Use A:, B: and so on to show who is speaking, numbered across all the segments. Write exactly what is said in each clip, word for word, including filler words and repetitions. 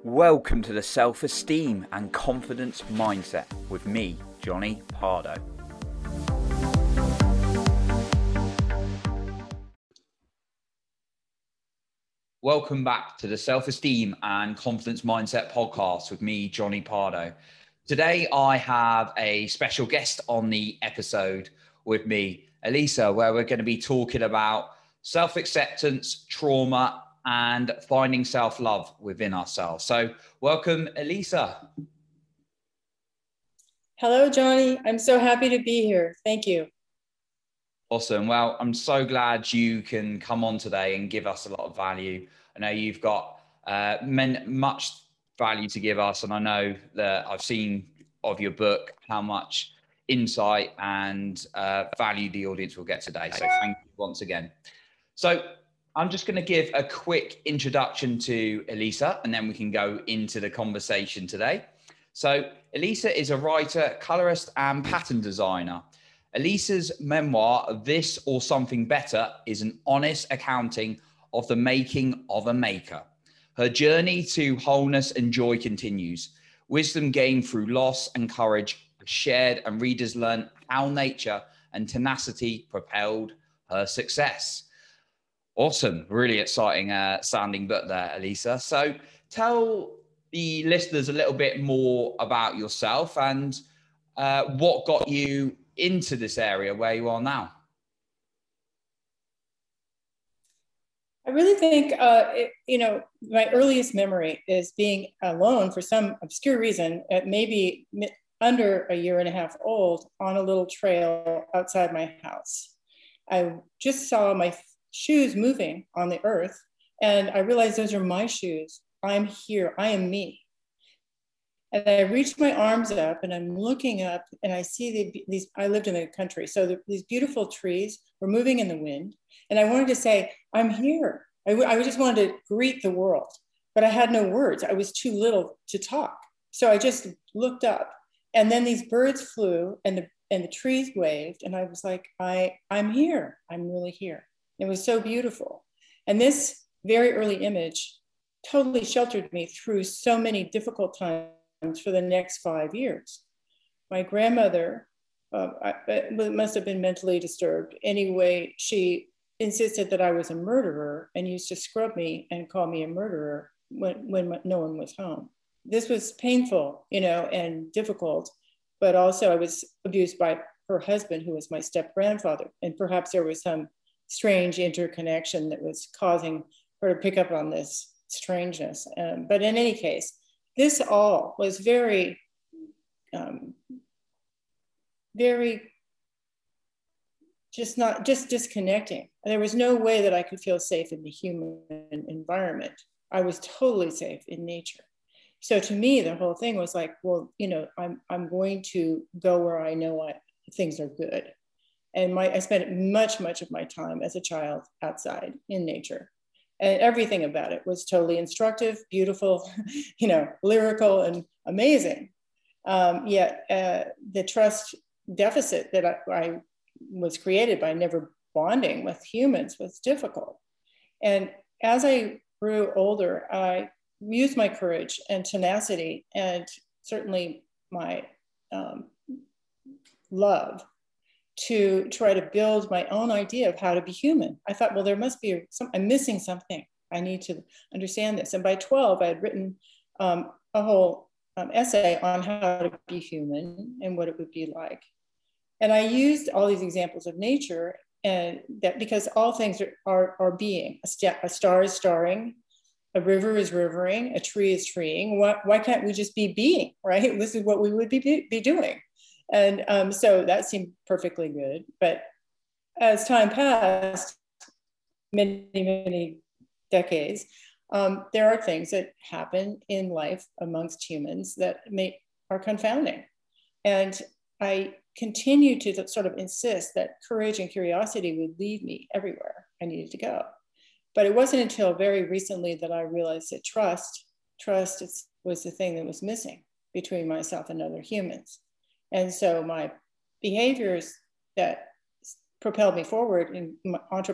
A: Welcome to the Self-Esteem and Confidence Mindset with me, Johnny Pardo. Welcome back to the Self-Esteem and Confidence Mindset podcast with me, Johnny Pardo. Today, I have a special guest on the episode with me, Elisa, where we're going to be talking about self-acceptance, trauma, and finding self-love within ourselves. So welcome, Elisa.
B: Hello, Johnny. I'm so happy to be here. Thank you.
A: Awesome. Well, I'm so glad you can come on today and give us a lot of value. I know you've got uh, men, much value to give us, and I know that I've seen of your book how much insight and uh, value the audience will get today. So thank you once again. So I'm just going to give a quick introduction to Elisa, and then we can go into the conversation today. So Elisa is a writer, colorist, and pattern designer. Elisa's memoir, This or Something Better, is an honest accounting of the making of a maker. Her journey to wholeness and joy continues. Wisdom gained through loss and courage shared, and readers learn how nature and tenacity propelled her success. Awesome. Really exciting uh, sounding book there, Elisa. So tell the listeners a little bit more about yourself and uh, what got you into this area where you are now.
B: I really think, uh, it, you know, my earliest memory is being alone for some obscure reason at maybe under a year and a half old on a little trail outside my house. I just saw my shoes moving on the earth, and I realized those are my shoes. I'm here. I am me. And I reached my arms up and I'm looking up and I see the, these, I lived in the country. So the, these beautiful trees were moving in the wind. And I wanted to say, I'm here. I, I just wanted to greet the world, but I had no words. I was too little to talk. So I just looked up, and then these birds flew and the, and the trees waved. And I was like, I, I'm here. I'm really here. It was so beautiful. And this very early image totally sheltered me through so many difficult times for the next five years. My grandmother uh, I, must have been mentally disturbed. Anyway, she insisted that I was a murderer and used to scrub me and call me a murderer when, when no one was home. This was painful, you know, and difficult, but also I was abused by her husband, who was my step-grandfather. And perhaps there was some strange interconnection that was causing her to pick up on this strangeness. Um, but in any case, this all was very, um, very, just not, just disconnecting. There was no way that I could feel safe in the human environment. I was totally safe in nature. So to me, the whole thing was like, well, you know, I'm, I'm going to go where I know I, things are good. And my, I spent much, much of my time as a child outside in nature. And everything about it was totally instructive, beautiful, you know, lyrical and amazing. Um, yet uh, the trust deficit that I, I was created by never bonding with humans was difficult. And as I grew older, I used my courage and tenacity and certainly my um, love to try to build my own idea of how to be human. I thought, well, there must be some, I'm missing something. I need to understand this. And by twelve, I had written um, a whole um, essay on how to be human and what it would be like. And I used all these examples of nature, and that because all things are, are, are being. A, st- a star is starring, a river is rivering, a tree is treeing. Why, why can't we just be being, right? This is what we would be, be doing. And um, so that seemed perfectly good. But as time passed, many, many decades, um, there are things that happen in life amongst humans that may, are confounding. And I continue to sort of insist that courage and curiosity would lead me everywhere I needed to go. But it wasn't until very recently that I realized that trust, trust was the thing that was missing between myself and other humans. And so my behaviors that propelled me forward in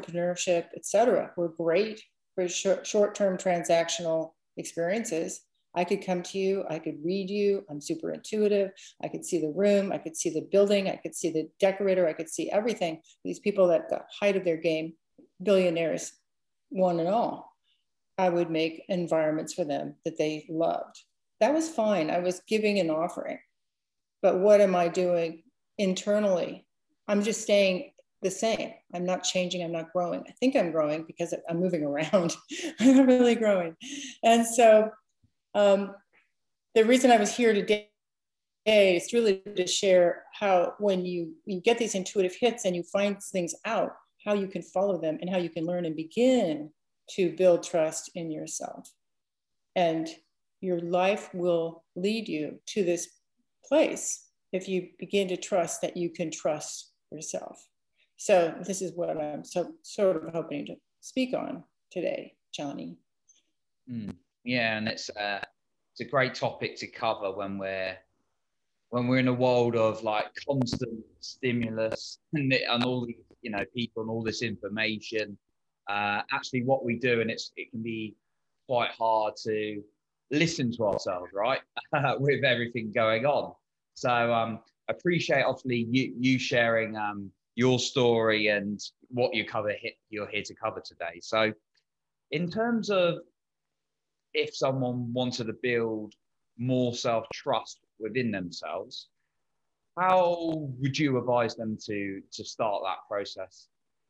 B: entrepreneurship, et cetera, were great for short, short-term transactional experiences. I could come to you, I could read you, I'm super intuitive. I could see the room, I could see the building, I could see the decorator, I could see everything. These people at the height of their game, billionaires, one and all, I would make environments for them that they loved. That was fine. I was giving an offering. But what am I doing internally? I'm just staying the same. I'm not changing. I'm not growing. I think I'm growing because I'm moving around. I'm not really growing. And so um, the reason I was here today is really to share how when you, you get these intuitive hits and you find things out, how you can follow them and how you can learn and begin to build trust in yourself. And your life will lead you to this place if you begin to trust that you can trust yourself. So this is what I'm so sort of hoping to speak on today, Johnny.
A: Mm, yeah, and it's uh, it's a great topic to cover when we're when we're in a world of like constant stimulus and, and all the you know people and all this information. Uh, actually, what we do, and it's it can be quite hard to listen to ourselves, right, with everything going on. So um, appreciate obviously you you sharing um, your story and what you cover you're here to cover today. So in terms of if someone wanted to build more self-trust within themselves, how would you advise them to to start that process?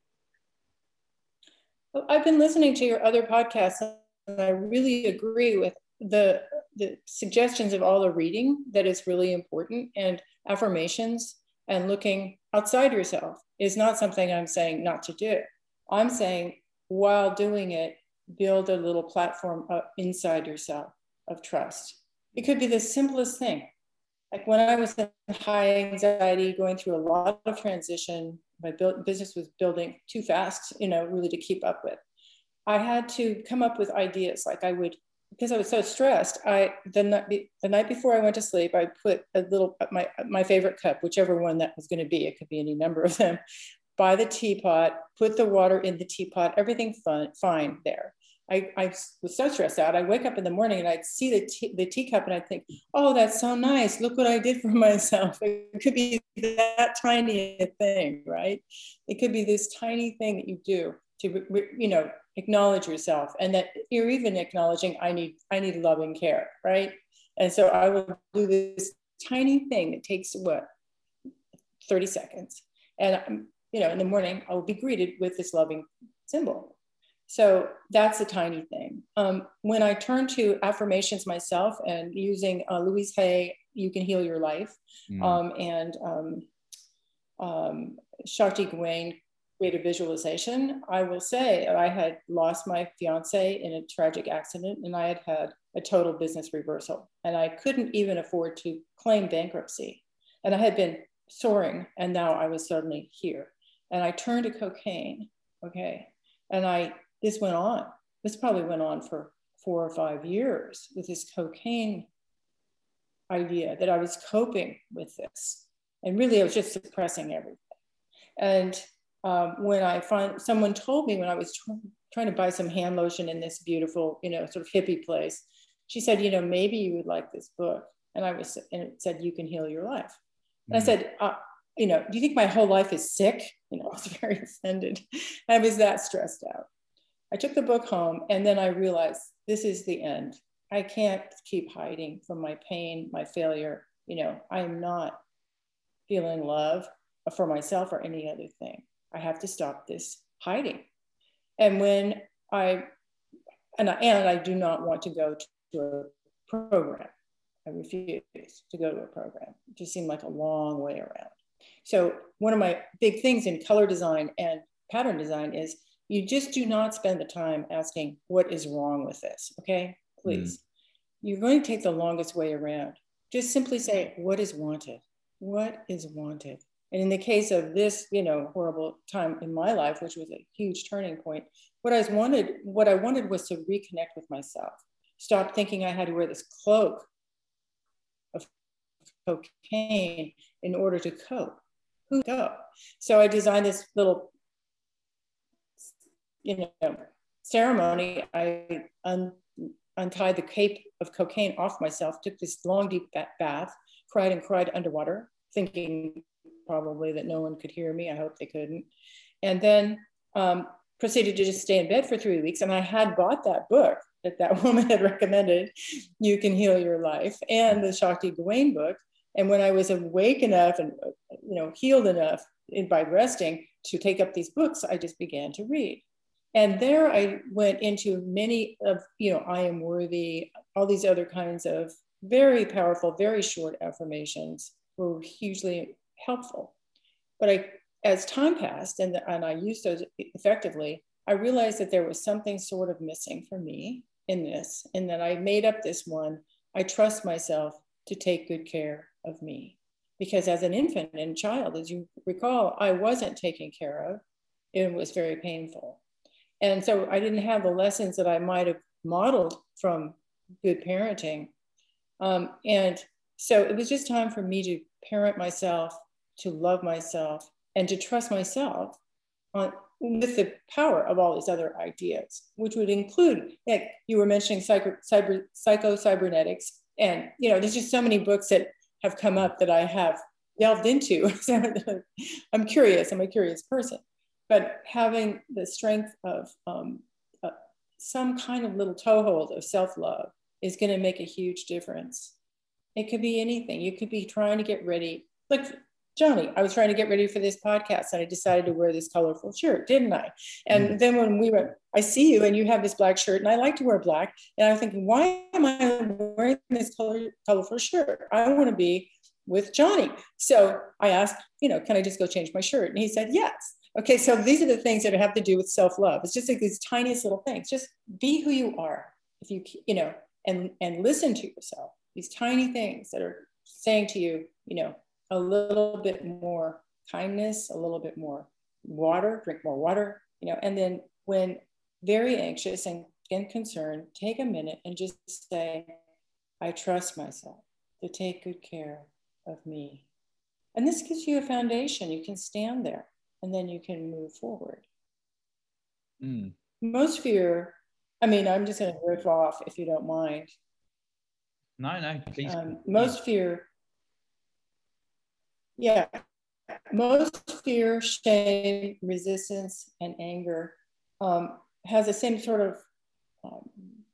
B: Well, I've been listening to your other podcasts and I really agree with the the suggestions of all the reading that is really important, and affirmations and looking outside yourself is not something I'm saying not to do. I'm saying while doing it, build a little platform inside yourself of trust. It could be the simplest thing. Like when I was in high anxiety, going through a lot of transition, my business was building too fast, you know, really to keep up with. I had to come up with ideas. Like I would, because I was so stressed, I the night, the night before I went to sleep, I put a little, my, my favorite cup, whichever one that was going to be, it could be any number of them, by the teapot, put the water in the teapot, everything fun, fine there. I, I was so stressed out. I'd wake up in the morning and I'd see the, tea, the teacup and I'd think, oh, that's so nice. Look what I did for myself. It could be that tiny a thing, right? It could be this tiny thing that you do to, you know, acknowledge yourself, and that you're even acknowledging, I need, I need loving care, right? And so I would do this tiny thing that takes what, thirty seconds. And, you know, in the morning, I will be greeted with this loving symbol. So that's a tiny thing. Um, when I turn to affirmations myself and using uh, Louise Hay, You Can Heal Your Life, mm. um, and um, um, Shakti Gawain, Creative Visualization, I will say I had lost my fiance in a tragic accident and I had had a total business reversal and I couldn't even afford to claim bankruptcy. And I had been soaring and now I was suddenly here. And I turned to cocaine, okay? And I, this went on. This probably went on for four or five years with this cocaine idea that I was coping with this. And really I was just suppressing everything. And um, when I find, someone told me when I was tr trying to buy some hand lotion in this beautiful, you know, sort of hippie place, she said, you know, maybe you would like this book. And I was, and it said, You Can Heal Your Life. And mm. I said, uh, you know, do you think my whole life is sick? You know, I was very offended. I was that stressed out. I took the book home and then I realized this is the end. I can't keep hiding from my pain, my failure. You know, I am not feeling love for myself or any other thing. I have to stop this hiding. And when I, and I, and I do not want to go to a program. I refuse to go to a program. It just seemed like a long way around. So one of my big things in color design and pattern design is you just do not spend the time asking what is wrong with this, okay? Please. Mm. You're going to take the longest way around. Just simply say, what is wanted? What is wanted? And in the case of this, you know, horrible time in my life, which was a huge turning point, what I wanted, what I wanted was to reconnect with myself. Stop thinking I had to wear this cloak of cocaine in order to cope. Who go? So I designed this little, you know, ceremony. I un untied the cape of cocaine off myself, took this long, deep bath, cried and cried underwater, thinking probably that no one could hear me. I hope they couldn't. And then um, proceeded to just stay in bed for three weeks. And I had bought that book that that woman had recommended, You Can Heal Your Life, and the Shakti Gawain book. And when I was awake enough and, you know, healed enough by resting to take up these books, I just began to read. And there I went into many of, you know, I am worthy, all these other kinds of very powerful, very short affirmations were hugely helpful. But I, as time passed and, and I used those effectively, I realized that there was something sort of missing for me in this, and that I made up this one. I trust myself to take good care of me. Because as an infant and child, as you recall, I wasn't taken care of. It was very painful. And so I didn't have the lessons that I might have modeled from good parenting. Um, and so it was just time for me to parent myself, to love myself, and to trust myself on, with the power of all these other ideas, which would include, like you were mentioning, psycho, cyber, psycho-cybernetics. And, you know, there's just so many books that have come up that I have delved into. I'm curious, I'm a curious person. But having the strength of um, uh, some kind of little toehold of self-love is going to make a huge difference. It could be anything. You could be trying to get ready. Like Johnny, I was trying to get ready for this podcast and I decided to wear this colorful shirt, didn't I? And mm. then when we went, I see you and you have this black shirt and I like to wear black. And I'm thinking, why am I wearing this color, colorful shirt? I want to be with Johnny. So I asked, you know, can I just go change my shirt? And he said, yes. Okay, so these are the things that have to do with self-love. It's just like these tiniest little things. Just be who you are, if you, you know, and, and listen to yourself. These tiny things that are saying to you, you know, a little bit more kindness, a little bit more water, drink more water, you know, and then when very anxious and, and concerned, take a minute and just say, I trust myself to take good care of me. And this gives you a foundation. You can stand there and then you can move forward. Mm. Most fear, I mean, I'm just going to riff off if you don't mind.
A: No, no, please.
B: Um, most fear, yeah, most fear, shame, resistance, and anger um, has the same sort of um,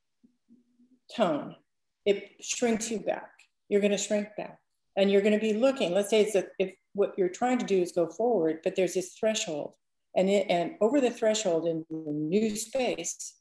B: tone. It shrinks you back. You're going to shrink back, and you're going to be looking. Let's say it's a, if what you're trying to do is go forward, but there's this threshold, and it, and over the threshold in the new space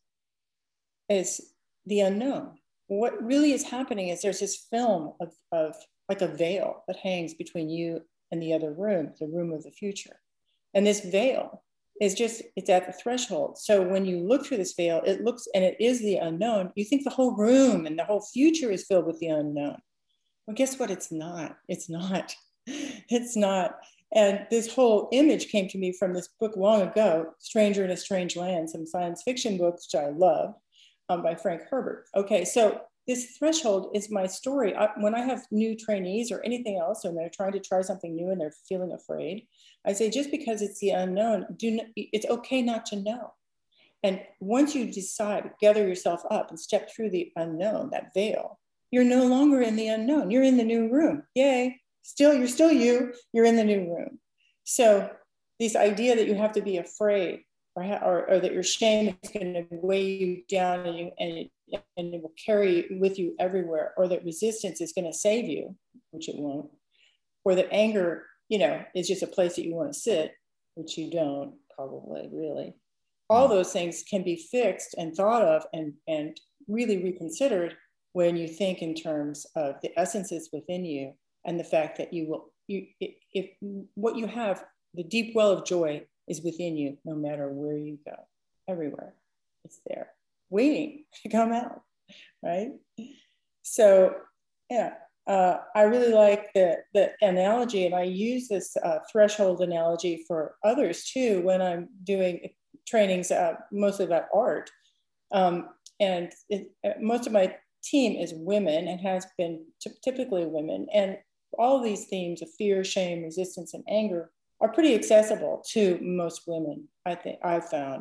B: is the unknown. What really is happening is there's this film of, of like a veil that hangs between you and the other room, the room of the future. And this veil is just, it's at the threshold. So when you look through this veil, it looks, and it is the unknown, you think the whole room and the whole future is filled with the unknown. Well, guess what? It's not. It's not. It's not. And this whole image came to me from this book long ago, Stranger in a Strange Land, some science fiction books, which I love. Um, by Frank Herbert. Okay, so this threshold is my story. I, when I have new trainees or anything else, and they're trying to try something new and they're feeling afraid, I say, just because it's the unknown, do not, it's okay not to know. And once you decide, gather yourself up and step through the unknown, that veil, you're no longer in the unknown. You're in the new room. Yay, still, you're still you, you're in the new room. So this idea that you have to be afraid Or, or, or that your shame is going to weigh you down and, you, and, it, and it will carry you with you everywhere, or that resistance is going to save you, which it won't, or that anger, you know, is just a place that you want to sit, which you don't probably really. All those things can be fixed and thought of and, and really reconsidered when you think in terms of the essences within you and the fact that you will, you, if what you have, the deep well of joy is within you, no matter where you go, everywhere. It's there, waiting to come out, right? So, yeah, uh, I really like the, the analogy, and I use this uh, threshold analogy for others too when I'm doing trainings, uh, mostly about art. Um, and it, uh, most of my team is women and has been t- typically women. And all these themes of fear, shame, resistance, and anger are pretty accessible to most women, I think I've found.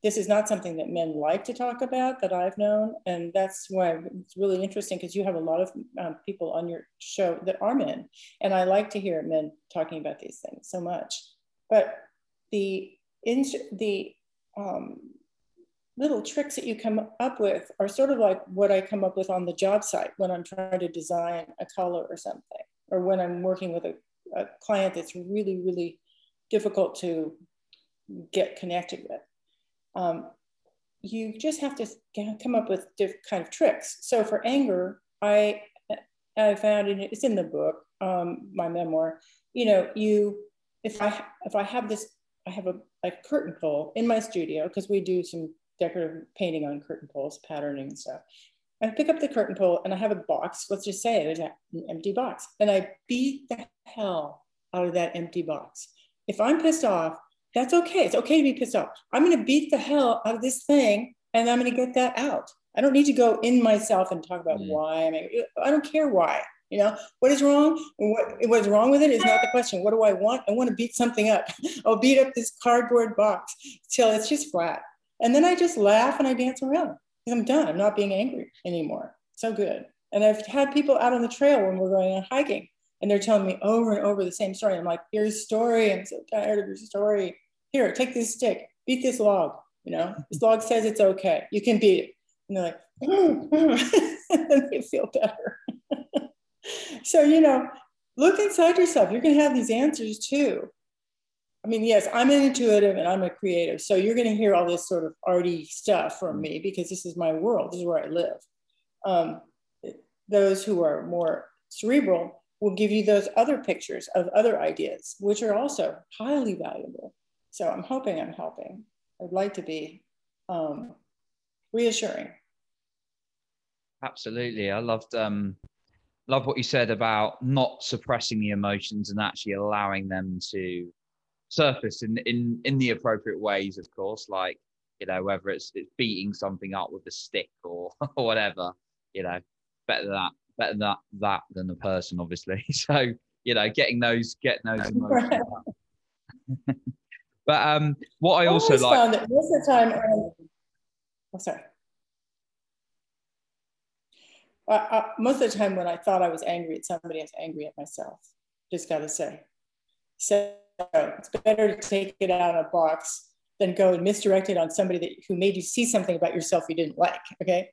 B: this is not something that men like to talk about that I've known. And that's why it's really interesting, because you have a lot of um, people on your show that are men. And I like to hear men talking about these things so much. But the, in, the um, little tricks that you come up with are sort of like what I come up with on the job site when I'm trying to design a color or something, or when I'm working with a, a client that's really, really difficult to get connected with. Um, you just have to come up with different kind of tricks. So for anger, I, I found, and it's in the book, um, my memoir, you know, you, if I, if I have this, I have a like curtain pole in my studio, because we do some decorative painting on curtain poles, patterning and stuff. I pick up the curtain pole and I have a box, let's just say it, an empty box. And I beat the hell out of that empty box. If I'm pissed off, that's okay. It's okay to be pissed off. I'm going to beat the hell out of this thing and I'm going to get that out. I don't need to go in myself and talk about mm. why I'm angry. I don't care why. You know, what is wrong? What, what's wrong with it is not the question. What do I want? I want to beat something up. I'll beat up this cardboard box till it's just flat. And then I just laugh and I dance around. I'm done. I'm not being angry anymore. So good. And I've had people out on the trail when we're going on hiking, and they're telling me over and over the same story. I'm like, your story. I'm so tired of your story. Here, take this stick, beat this log. You know, this log says it's okay. You can beat it. And they're like, oh, oh. And then they feel better. So, you know, look inside yourself. You're going to have these answers too. I mean, yes, I'm an intuitive and I'm a creative. So you're going to hear all this sort of arty stuff from me because this is my world. This is where I live. Um, those who are more cerebral will give you those other pictures of other ideas, which are also highly valuable. So I'm hoping I'm helping. I'd like to be um, reassuring.
A: Absolutely. I loved, um, loved what you said about not suppressing the emotions and actually allowing them to surface in, in, in the appropriate ways, of course, like, you know, whether it's, it's beating something up with a stick or, or whatever, you know, better than that, better than that, that than the person, obviously. So, you know, getting those, getting those emotions out. But um, what I also like,
B: found that most of the time, um, oh, sorry. Uh, uh, most of the time when I thought I was angry at somebody, I was angry at myself. Just got to say. So it's better to take it out of a box than go and misdirect it on somebody that who made you see something about yourself you didn't like. Okay.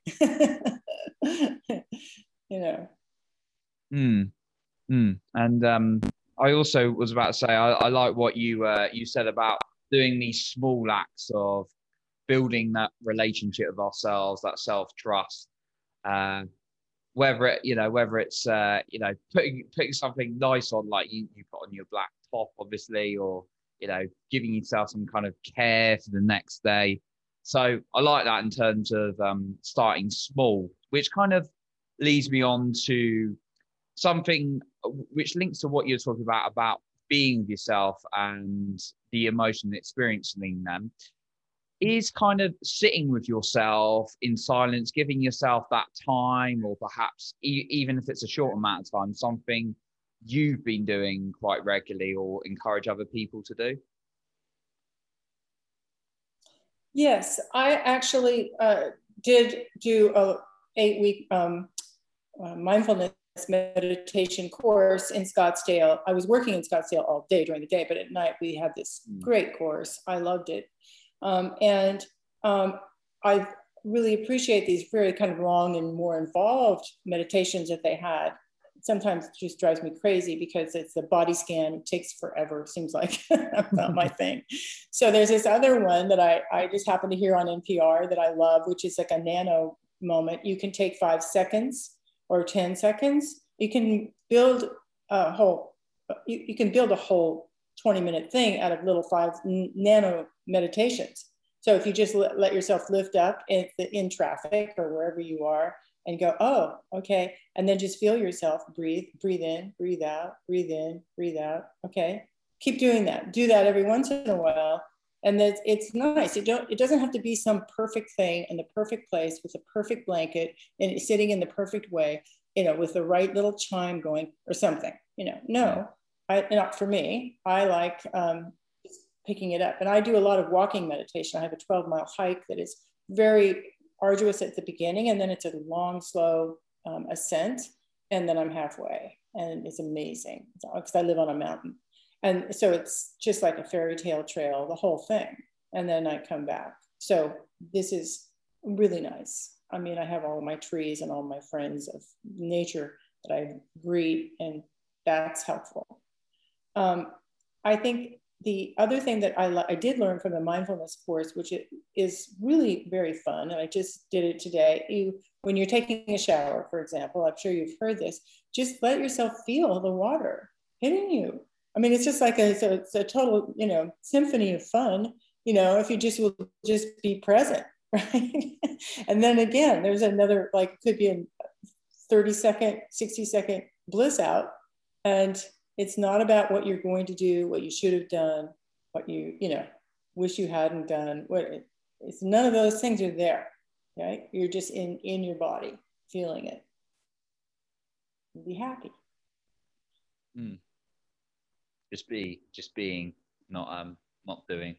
B: You know.
A: Mm, mm. And um, I also was about to say, I, I like what you uh, you said about doing these small acts of building that relationship with ourselves, that self-trust. Uh, whether it, you know, whether it's uh, you know, putting putting something nice on, like you, you put on your black top, obviously, or you know, giving yourself some kind of care for the next day. So I like that in terms of um, starting small, which kind of leads me on to something which links to what you're talking about, about being with yourself and the emotion experiencing them, is kind of sitting with yourself in silence, giving yourself that time, or perhaps e- even if it's a short amount of time, something you've been doing quite regularly or encourage other people to do?
B: Yes, I actually uh, did do a eight week um, uh, mindfulness meditation course in Scottsdale. I was working in Scottsdale all day during the day, but at night we had this mm. great course. I loved it. Um, and um, I really appreciate these very kind of long and more involved meditations that they had. Sometimes it just drives me crazy because it's the body scan. It takes forever, it seems like. Not my thing. So there's this other one that I, I just happened to hear on N P R that I love, which is like a nano moment. You can take five seconds or ten seconds. You can build a whole, you, you can build a whole twenty minute thing out of little five nano meditations. So if you just let, let yourself lift up in, in traffic or wherever you are and go, oh, okay. And then just feel yourself, breathe, breathe in, breathe out, breathe in, breathe out. Okay. Keep doing that. Do that every once in a while. And it's, it's nice. It, don't, it doesn't have to be some perfect thing in the perfect place with a perfect blanket and it's sitting in the perfect way, you know, with the right little chime going or something, you know, no, I, not for me. I like um, picking it up. And I do a lot of walking meditation. I have a twelve mile hike that is very arduous at the beginning, and then it's a long, slow um, ascent, and then I'm halfway, and it's amazing because I live on a mountain. And so it's just like a fairy tale trail, the whole thing. And then I come back. So this is really nice. I mean, I have all of my trees and all my friends of nature that I greet, and that's helpful. Um, I think the other thing that I, I did learn from the mindfulness course, which it is really very fun, and I just did it today. You, when you're taking a shower, for example, I'm sure you've heard this, just let yourself feel the water hitting you. I mean, it's just like a, it's a, it's a total, you know, symphony of fun, you know, if you just will just be present, right? And then again, there's another, like, could be a thirty second, sixty second bliss out. And it's not about what you're going to do, what you should have done, what you, you know, wish you hadn't done. What it's none of those things are there, right? You're just in, in your body, feeling it. Be happy.
A: Mm. Just be, just being, not um, not doing.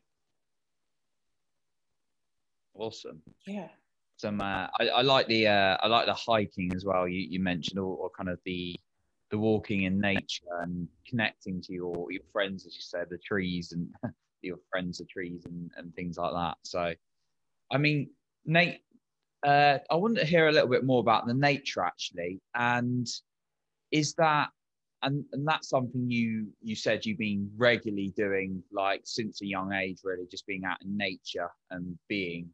A: Awesome.
B: Yeah.
A: Some, uh, I, I like the, uh, I like the hiking as well. You, you mentioned, or, or kind of the, the walking in nature and connecting to your, your friends, as you said, the trees and your friends, the trees and, and things like that. So, I mean, Nate, uh, I wanted to hear a little bit more about the nature actually. And is that, and, and that's something you, you said you've been regularly doing, like since a young age, really just being out in nature and being.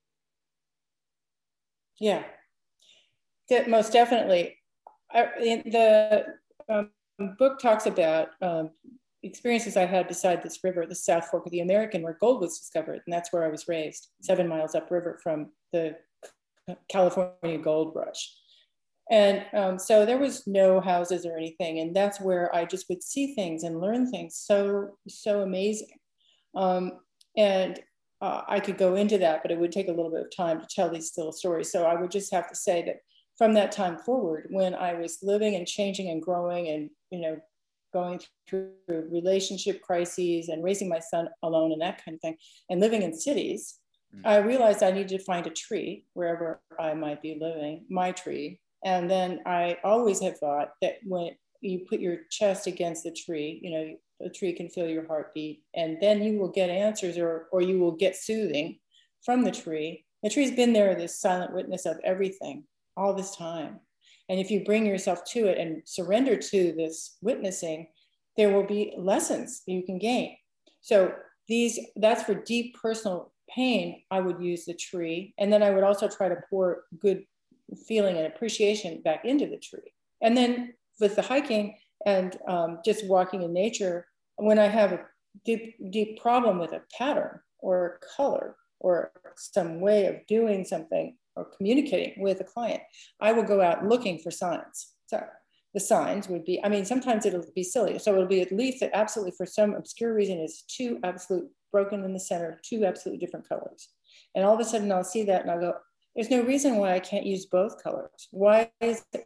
B: Yeah, that most definitely. I, the um, book talks about um, experiences I had beside this river, the South Fork of the American, where gold was discovered. And that's where I was raised, seven miles upriver from the California gold rush. And um, so there was no houses or anything. And that's where I just would see things and learn things so, so amazing. Um, and uh, I could go into that, but it would take a little bit of time to tell these little stories. So I would just have to say that from that time forward, when I was living and changing and growing and, you know, going through relationship crises and raising my son alone and that kind of thing, and living in cities, mm. I realized I needed to find a tree wherever I might be living, my tree. And then I always have thought that when you put your chest against the tree, you know, the tree can feel your heartbeat, and then you will get answers, or, or you will get soothing from the tree. The tree's been there, this silent witness of everything all this time. And if you bring yourself to it and surrender to this witnessing, there will be lessons you can gain. So these, that's for deep personal pain, I would use the tree. And then I would also try to pour good feeling and appreciation back into the tree. And then with the hiking and um, just walking in nature, when I have a deep, deep problem with a pattern or a color or some way of doing something or communicating with a client, I will go out looking for signs. So the signs would be, I mean, sometimes it'll be silly. So it'll be a leaf that absolutely, for some obscure reason, is two absolute broken in the center, two absolutely different colors. And all of a sudden I'll see that and I'll go, there's no reason why I can't use both colors. Why is it,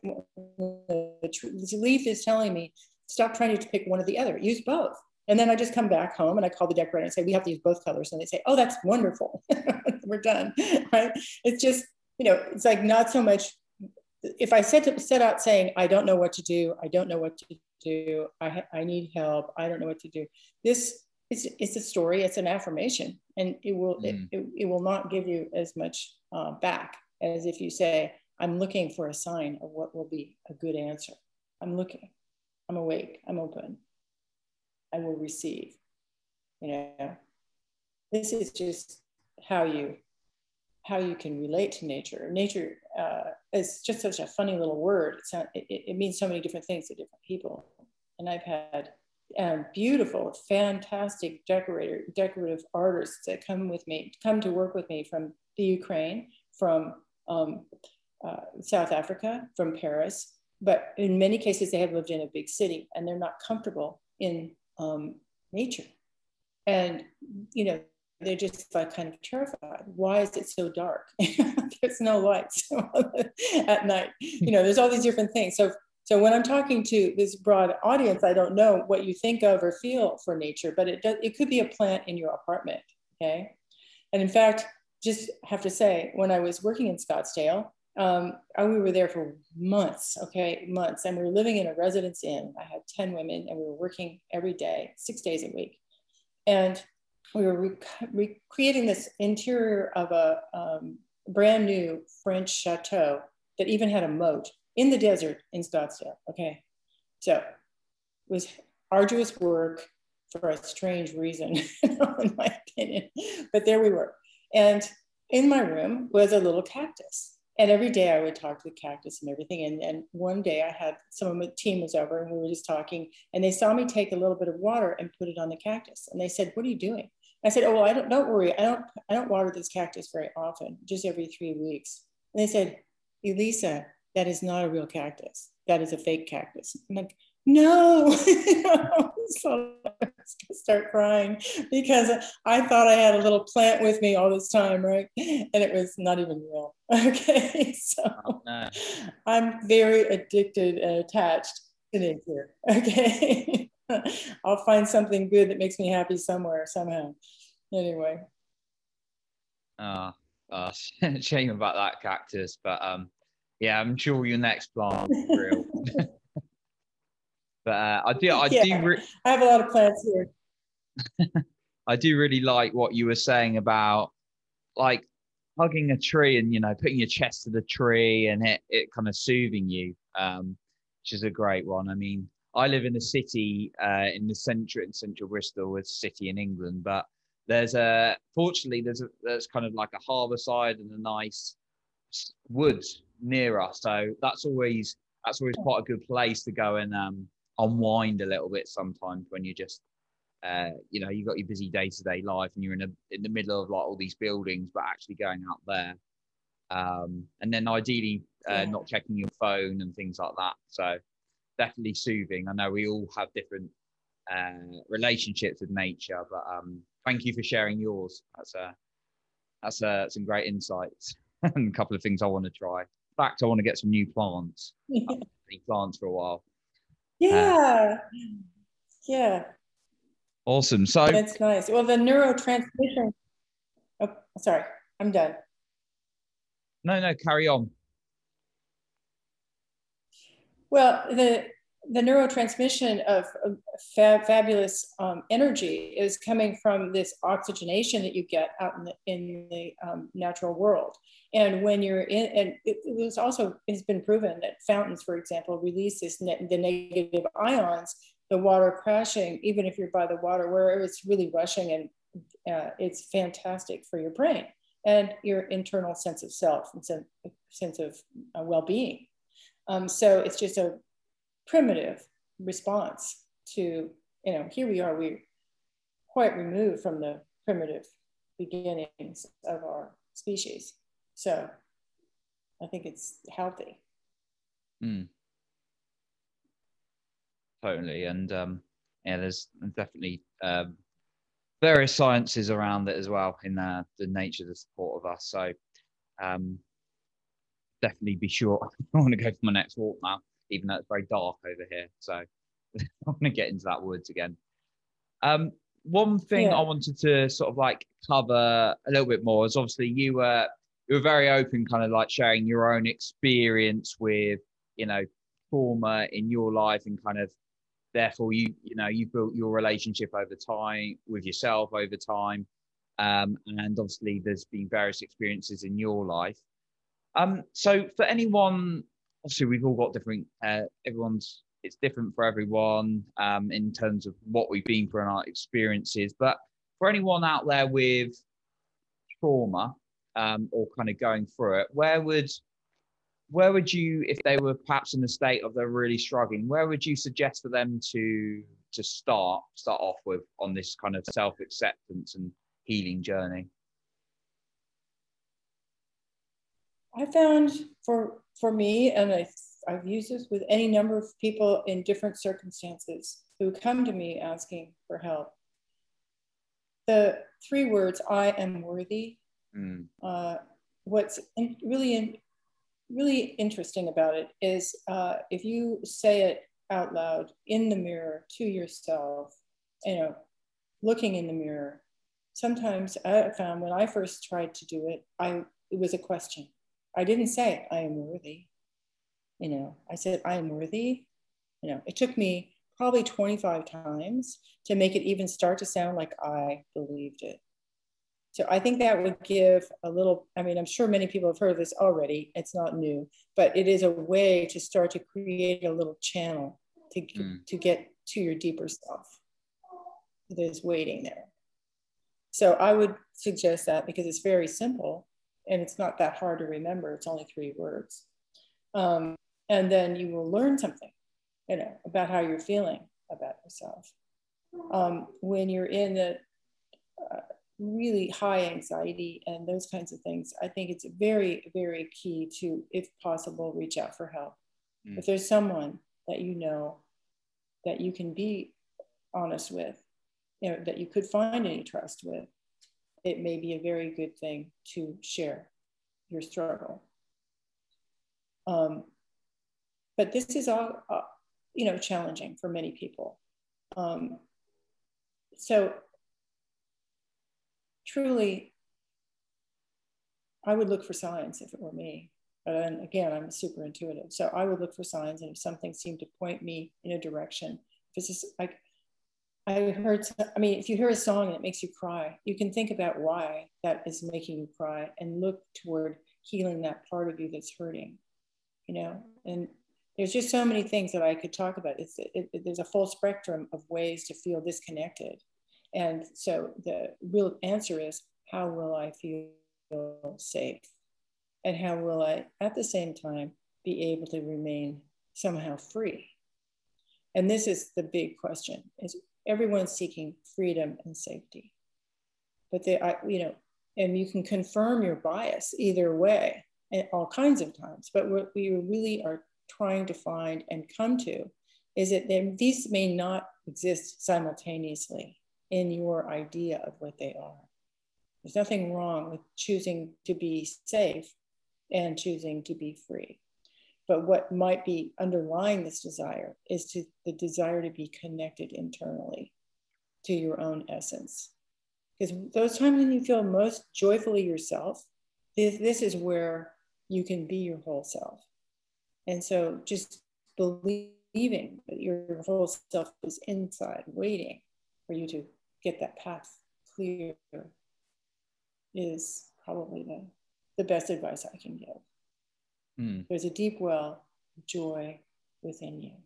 B: the leaf is telling me, stop trying to pick one or the other, use both. And then I just come back home and I call the decorator and say, we have to use both colors. And they say, oh, that's wonderful. We're done, right? It's just, you know, it's like not so much, if I set, to, set out saying, I don't know what to do, I don't know what to do, I, I need help, I don't know what to do. This is, it's a story, it's an affirmation, and it will, mm. it, it, it will not give you as much uh, back as if you say, I'm looking for a sign of what will be a good answer. I'm looking, I'm awake, I'm open, I will receive. You know, this is just how you, how you can relate to nature. Nature uh, is just such a funny little word. It's not, it, it means so many different things to different people. And I've had um, beautiful, fantastic decorator, decorative artists that come with me, come to work with me from the Ukraine, from um, uh, South Africa, from Paris. But in many cases, they have lived in a big city and they're not comfortable in um, nature. And, you know, they're just like kind of terrified. Why is it so dark? There's no lights at night. You know, there's all these different things. So So when I'm talking to this broad audience, I don't know what you think of or feel for nature, but it does, it could be a plant in your apartment, okay? And in fact, just have to say, when I was working in Scottsdale, um, we were there for months, okay, months, and we were living in a residence inn. I had ten women, and we were working every day, six days a week. And we were recreating this interior of a um, brand new French chateau that even had a moat in the desert in Scottsdale, okay? So it was arduous work for a strange reason, in my opinion, but there we were. And in my room was a little cactus. And every day I would talk to the cactus and everything. And, and one day I had, some of my team was over and we were just talking, and they saw me take a little bit of water and put it on the cactus. And they said, "What are you doing?" I said, "Oh, well, I don't, don't worry. I don't, I don't water this cactus very often, just every three weeks. And they said, "Elisa, that is not a real cactus. That is a fake cactus." I'm like, "No." So I was gonna start crying because I thought I had a little plant with me all this time, right? And it was not even real. Okay, so oh, no. I'm very addicted and attached to nature. Okay. I'll find something good that makes me happy somewhere, somehow. Anyway.
A: Oh, uh, shame about that cactus, but um, yeah, I'm sure your next plant is real. But uh, I do, I
B: yeah,
A: do. Re-
B: I have a lot of plants here.
A: I do really like what you were saying about like hugging a tree and, you know, putting your chest to the tree and it, it kind of soothing you, um, which is a great one. I mean, I live in a city uh, in the central, in central Bristol, it's a city in England, but there's a, fortunately, there's a, there's kind of like a harbour side and a nice woods near us. So that's always, that's always quite a good place to go and um, unwind a little bit sometimes when you just, Uh, you know, you've got your busy day-to-day life and you're in a in the middle of like all these buildings, but actually going out there. Um, and then ideally uh,
B: Yeah.
A: not checking your phone and things like that. So definitely soothing. I know we all have different uh, relationships with nature, but um, thank you for sharing yours. That's a that's a, some great insights and a couple of things I want to try. In fact, I want to get some new plants. I haven't had any plants for a while.
B: Yeah. Uh, yeah.
A: Awesome. So
B: that's nice. Well, the neurotransmission. Oh, sorry, I'm done.
A: No, no, carry on.
B: Well, the the neurotransmission of, of fab, fabulous um, energy is coming from this oxygenation that you get out in the, in the um, natural world. And when you're in, and it, it was also, it's been proven that fountains, for example, release this ne the negative ions, the water crashing, even if you're by the water where it's really rushing, and uh, it's fantastic for your brain and your internal sense of self and sense, sense of uh, well-being. Um, so it's just a primitive response to, you know, here we are, we're quite removed from the primitive beginnings of our species. So I think it's healthy.
A: Mm. Totally. And um, yeah, there's definitely um, various sciences around it as well in uh, the nature of the support of us. So um, definitely be sure. I want to go for my next walk now, even though it's very dark over here. So I want to get into that woods again. Um, one thing
B: Yeah.
A: I wanted to sort of like cover a little bit more is obviously you were you were very open, kind of like sharing your own experience with, you know, trauma in your life, and kind of therefore you you know you built your relationship over time with yourself over time, um, and obviously there's been various experiences in your life. Um, so for anyone, obviously we've all got different, uh, everyone's, it's different for everyone um, in terms of what we've been through and our experiences. But for anyone out there with trauma um, or kind of going through it, where would, where would you, if they were perhaps in a state of they're really struggling, where would you suggest for them to to start start off with on this kind of self-acceptance and healing journey?
B: I found for for me, and I, I've used this with any number of people in different circumstances who come to me asking for help. The three words, "I am worthy."
A: Mm.
B: Uh, what's in, really in, really interesting about it is uh, if you say it out loud in the mirror to yourself, you know, looking in the mirror, sometimes I found when I first tried to do it, I it was a question. I didn't say I am worthy. You know, I said I am worthy. You know, it took me probably twenty-five times to make it even start to sound like I believed it. So I think that would give a little, I mean, I'm sure many people have heard of this already. It's not new, but it is a way to start to create a little channel to, mm. to get to your deeper self that is waiting there. So I would suggest that because it's very simple and it's not that hard to remember. It's only three words. Um, and then you will learn something, you know, about how you're feeling about yourself. Um, when you're in the uh, really high anxiety and those kinds of things, I think it's very, very key to, if possible, reach out for help. Mm. If there's someone that you know that you can be honest with, you know, that you could find any trust with, it may be a very good thing to share your struggle. Um, but this is all, uh, you know, challenging for many people. Um, so truly, I would look for signs if it were me. And again, I'm super intuitive. So I would look for signs, and if something seemed to point me in a direction, if it's just like, I heard, I mean, if you hear a song and it makes you cry, you can think about why that is making you cry and look toward healing that part of you that's hurting, you know? And there's just so many things that I could talk about. It's, it, it, there's a full spectrum of ways to feel disconnected. And so the real answer is, how will I feel safe? And how will I, at the same time, be able to remain somehow free? And this is the big question, is everyone's seeking freedom and safety. But they, I, you know, and you can confirm your bias either way at all kinds of times. But what we really are trying to find and come to is that these may not exist simultaneously in your idea of what they are. There's nothing wrong with choosing to be safe and choosing to be free. But what might be underlying this desire is to the desire to be connected internally to your own essence. Because those times when you feel most joyfully yourself, this, this is where you can be your whole self. And so just believing that your whole self is inside, waiting for you to get that path clear is probably the, the best advice I can give. Mm. There's a deep well of joy within you.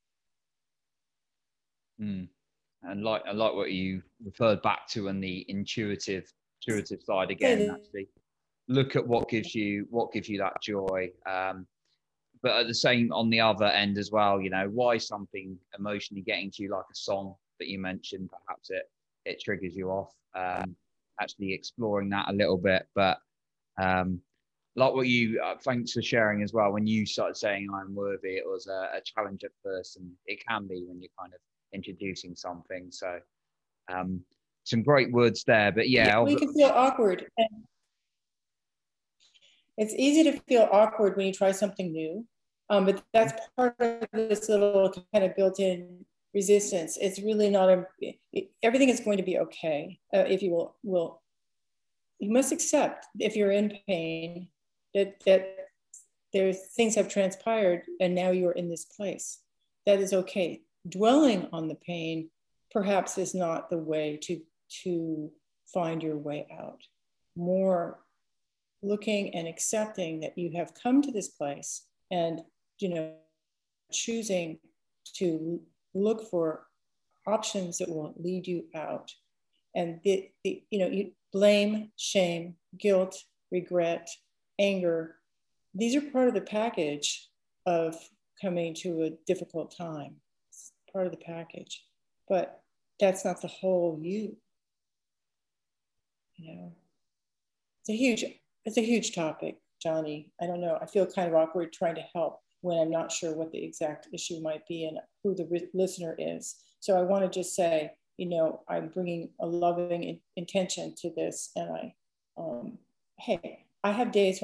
A: Mm. And like I like what you referred back to on the intuitive, intuitive side again. Actually, look at what gives you what gives you that joy. Um, but at the same on the other end as well, you know, why something emotionally getting to you, like a song that you mentioned, perhaps it it triggers you off. Um, actually exploring that a little bit, but um, like what you, uh, thanks for sharing as well. When you started saying I'm worthy, it was a, a challenge at first, and it can be when you're kind of introducing something. So um, some great words there, but yeah.
B: We can feel awkward. And it's easy to feel awkward when you try something new, um, but that's part of this little kind of built-in resistance. It's really not, a, it, everything is going to be okay uh, if you will, will, you must accept if you're in pain, that, that there's things have transpired and now you're in this place. That is okay. Dwelling on the pain perhaps is not the way to, to find your way out. More looking and accepting that you have come to this place and, you know, choosing to look for options that will lead you out. And the, the you know, you blame, shame, guilt, regret, anger, these are part of the package of coming to a difficult time. It's part of the package, but that's not the whole you. You know, it's a huge, it's a huge topic, Johnny. I don't know. I feel kind of awkward trying to help when I'm not sure what the exact issue might be and who the re- listener is. So I want to just say, you know, I'm bringing a loving in- intention to this, and I, um, hey, I have days when I'm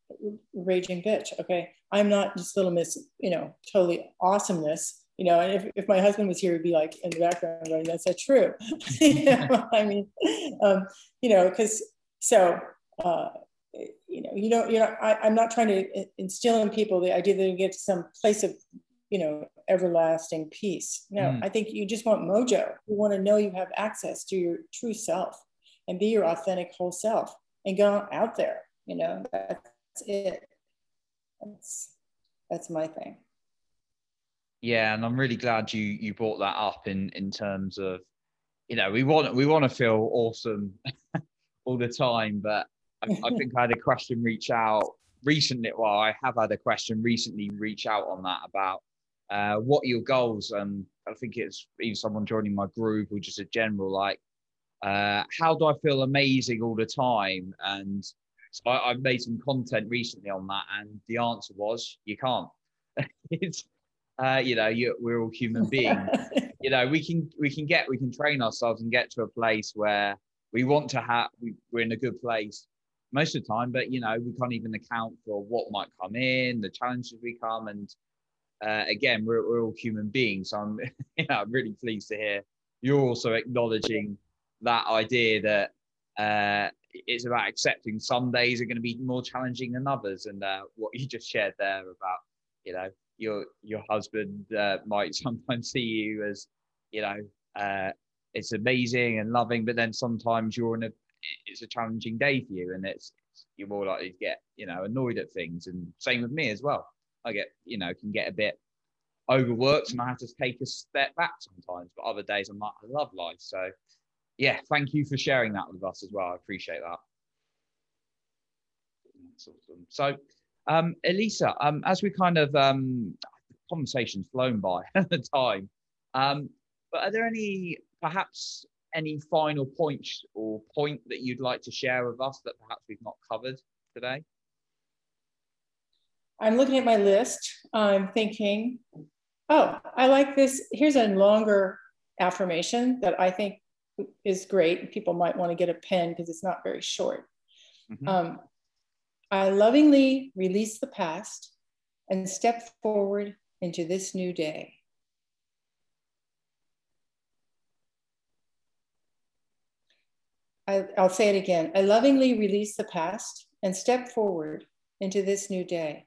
B: raging bitch. Okay. I'm not just little miss, you know, totally awesomeness. You know, and if, if my husband was here, he'd be like in the background going, that's not true. You know, I mean, um, you know, because so, uh, you know, you know, you know, I, I'm not trying to instill in people the idea that they get to some place of, you know, everlasting peace. No, mm. I think you just want mojo. You want to know you have access to your true self and be your authentic whole self and go out there. You know, that's it. That's that's my thing.
A: Yeah, and I'm really glad you you brought that up in in terms of, you know, we want we want to feel awesome all the time, but I, I think I had a question reach out recently. Well, I have had a question recently reach out on that about uh, what are your goals, and I think it's either someone joining my group or just a general like, uh, how do I feel amazing all the time? And so I, I've made some content recently on that, and the answer was you can't. It's Uh, you know, you, we're all human beings. You know, we can we can get we can train ourselves and get to a place where we want to have. We, we're in a good place most of the time, but you know, we can't even account for what might come in, the challenges we come, and uh, again, we're we're all human beings. So I'm, you know, I'm really pleased to hear you're also acknowledging that idea that uh, it's about accepting some days are going to be more challenging than others, and uh, what you just shared there about, you know, your your husband uh, might sometimes see you as, you know, uh, it's amazing and loving, but then sometimes you're in a it's a challenging day for you, and it's you're more likely to get, you know, annoyed at things. And same with me as well. I get, you know, can get a bit overworked and I have to take a step back sometimes, but other days I'm like, I love life. So yeah, thank you for sharing that with us as well. I appreciate that. That's awesome. So Um, Elisa, um, as we kind of, um, conversation's flown by at the time, um, but are there any, perhaps any final points or point that you'd like to share with us that perhaps we've not covered today?
B: I'm looking at my list. I'm thinking, oh, I like this. Here's a longer affirmation that I think is great. People might want to get a pen because it's not very short. Mm-hmm. Um, I lovingly release the past and step forward into this new day. I, I'll say it again. I lovingly release the past and step forward into this new day.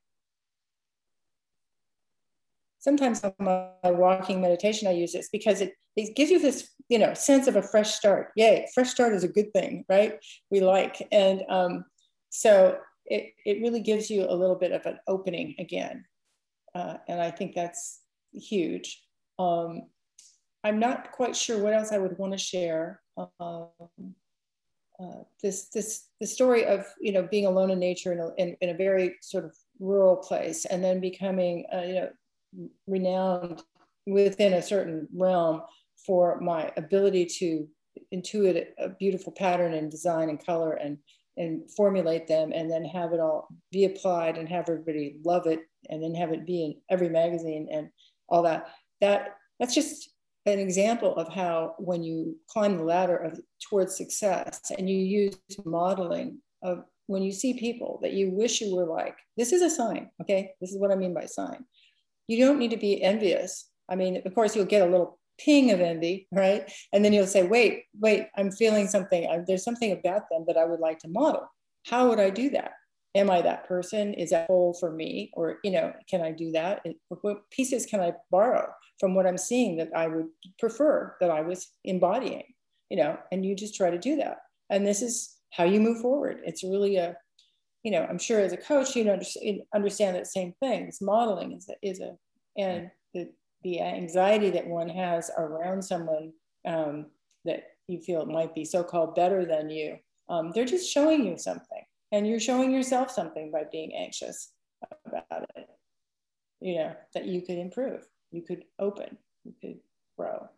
B: Sometimes on my walking meditation, I use this because it, it gives you this, you know, sense of a fresh start. Yay, fresh start is a good thing, right? We like. And um, so it, it really gives you a little bit of an opening again. Uh, and I think that's huge. Um, I'm not quite sure what else I would want to share. Um, uh, this, this, the story of, you know, being alone in nature in a, in, in a very sort of rural place, and then becoming, uh, you know, renowned within a certain realm for my ability to intuit a beautiful pattern and design and color and and formulate them, and then have it all be applied and have everybody love it, and then have it be in every magazine and all that. That that's just an example of how when you climb the ladder of towards success and you use modeling of when you see people that you wish you were like, this is a sign, okay? This is what I mean by sign. You don't need to be envious. I mean, of course, you'll get a little ping of envy, right? And then you'll say, wait, wait, I'm feeling something. I'm, there's something about them that I would like to model. How would I do that? Am I that person? Is that whole for me? Or, you know, can I do that? What pieces can I borrow from what I'm seeing that I would prefer that I was embodying, you know, and you just try to do that. And this is how you move forward. It's really a, you know, I'm sure as a coach, you know, understand that same thing. This modeling is a, is a and the, the anxiety that one has around someone um, that you feel might be so-called better than you. Um, they're just showing you something, and you're showing yourself something by being anxious about it, you know, that you could improve, you could open, you could grow.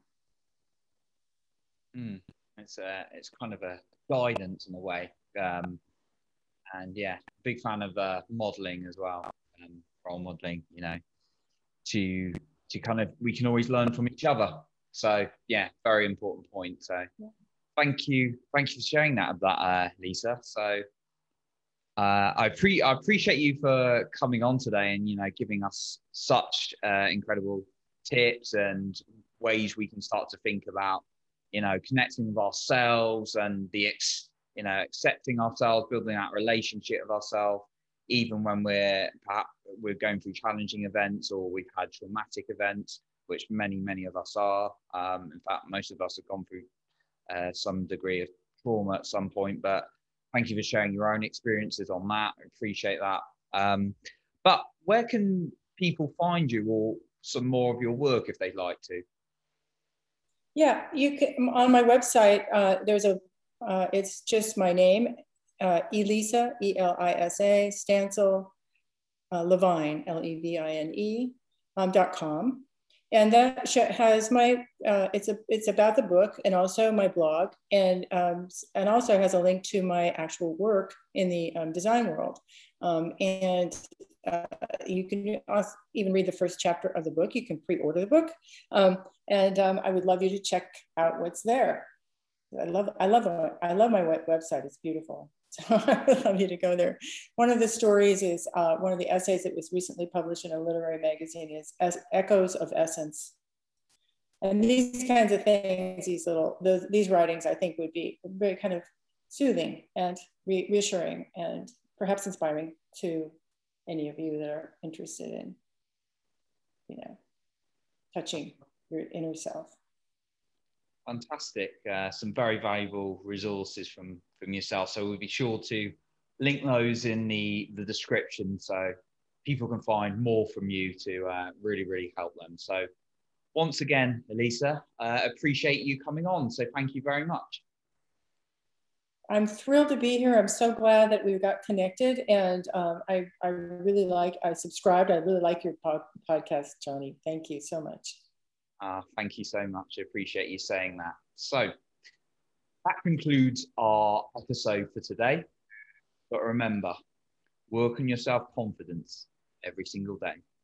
A: Mm. It's a, it's kind of a guidance in a way. Um, and yeah, big fan of uh, modeling as well, um, role modeling, you know, to to kind of, we can always learn from each other. So yeah, very important point. So yeah. thank you, thank you for sharing that, that uh, Lisa. So Uh, I, pre- I appreciate you for coming on today and, you know, giving us such uh, incredible tips and ways we can start to think about, you know, connecting with ourselves and the, ex- you know, accepting ourselves, building that relationship with ourselves, even when we're perhaps we're going through challenging events or we've had traumatic events, which many, many of us are. Um, in fact, most of us have gone through uh, some degree of trauma at some point, but thank you for sharing your own experiences on that. I appreciate that. Um, but where can people find you or some more of your work if they'd like to?
B: Yeah, you can on my website. Uh, there's a. Uh, it's just my name, uh, Elisa, E L I S A, Stansel, uh, Levine, L E V I N E, um, dot com. And that has my, uh, it's a, it's about the book and also my blog, and um, and also has a link to my actual work in the um, design world. Um, and uh, you can even read the first chapter of the book. You can pre-order the book, um, and um, I would love you to check out what's there. I love, I love, I love my website. It's beautiful. So I would love you to go there. One of the stories is uh, one of the essays that was recently published in a literary magazine is as Echoes of Essence. And these kinds of things, these little, those, these writings, I think would be very kind of soothing and re reassuring and perhaps inspiring to any of you that are interested in, you know, touching your inner self.
A: Fantastic. Uh, some very valuable resources from, from yourself. So we'll be sure to link those in the, the description so people can find more from you to uh, really, really help them. So once again, Elisa, uh, appreciate you coming on. So thank you very much.
B: I'm thrilled to be here. I'm so glad that we got connected. And um, I, I really like, I subscribed. I really like your pod, podcast, Johnny. Thank you so much.
A: Uh, thank you so much. I appreciate you saying that. So that concludes our episode for today. But remember, work on your self-confidence every single day.